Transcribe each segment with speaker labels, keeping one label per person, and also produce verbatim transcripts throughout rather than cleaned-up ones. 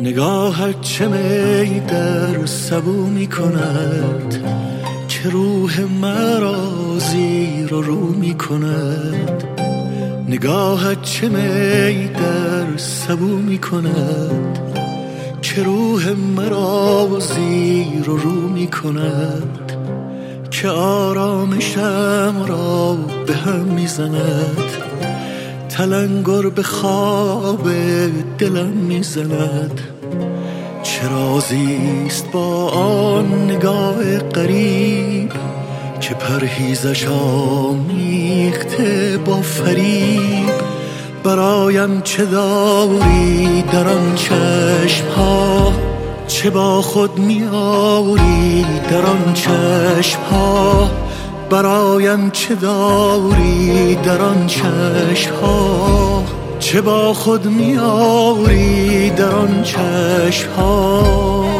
Speaker 1: نگاهت چه می در سبو می کند که روح مرا زیر و رو می کند. نگاهت چه می در سبو می کند که روح مرا زیر و رو می کند. که آرامشم را به هم می زند، تلنگر به خواب دلم می زند. چه رازیست با آن نگاه غریب که پرهیزش آمیخته با فریب. برایم چه داری در آن چشم‌ها، چه با خود می آوری در آن چشم‌ها. برایم چه داری در آن چشم‌ها، چه با خود می آوری در آن چشم‌ها.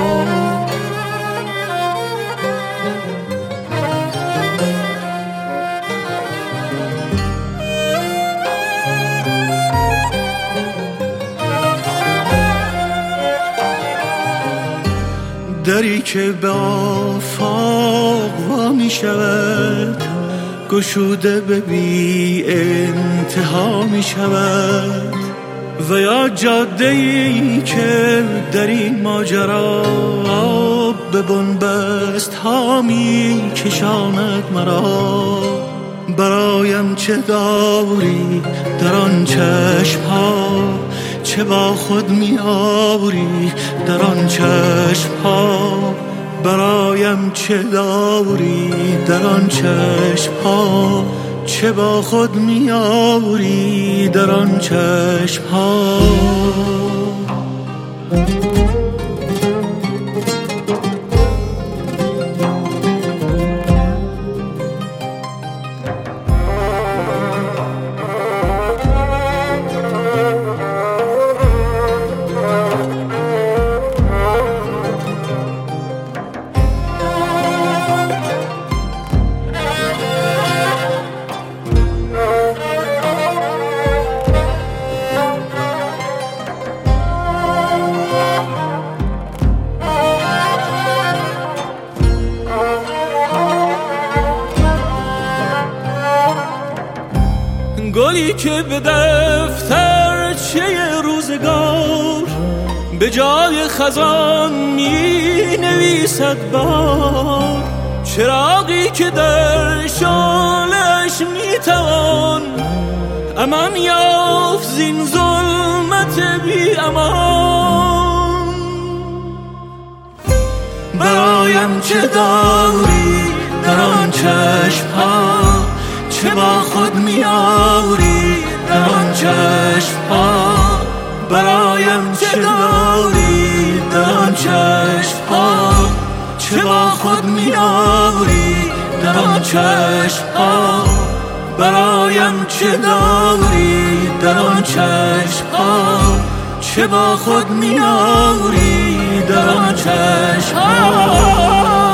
Speaker 1: دری که به آفاق وا می شود، گشوده به بی انتها می شود. و یا جاده‌ای که در این ماجرا به بنبست ها می کشاند مرا. برایم چه داری در آن چشم ها، چه با خود می آوری در آن چشم ها. برایم چه داری در آن چشم ها، چه با خود می آوری در آن چشم ها.
Speaker 2: گلی که به دفترچه روزگار به جای خزان می نویسد بار. چراغی که در شعله‌اش می توان امان یافت زین ظلمت بی امان.
Speaker 1: برایم چه داری در آن چشم ها، چه با خود می آوری در آن چشم ها. برایم چه داری در آن چشم ها، چه با خود می آوری در آن چشم ها. برایم چه داری در آن چشم ها، چه با خود می آوری در آن چشم ها.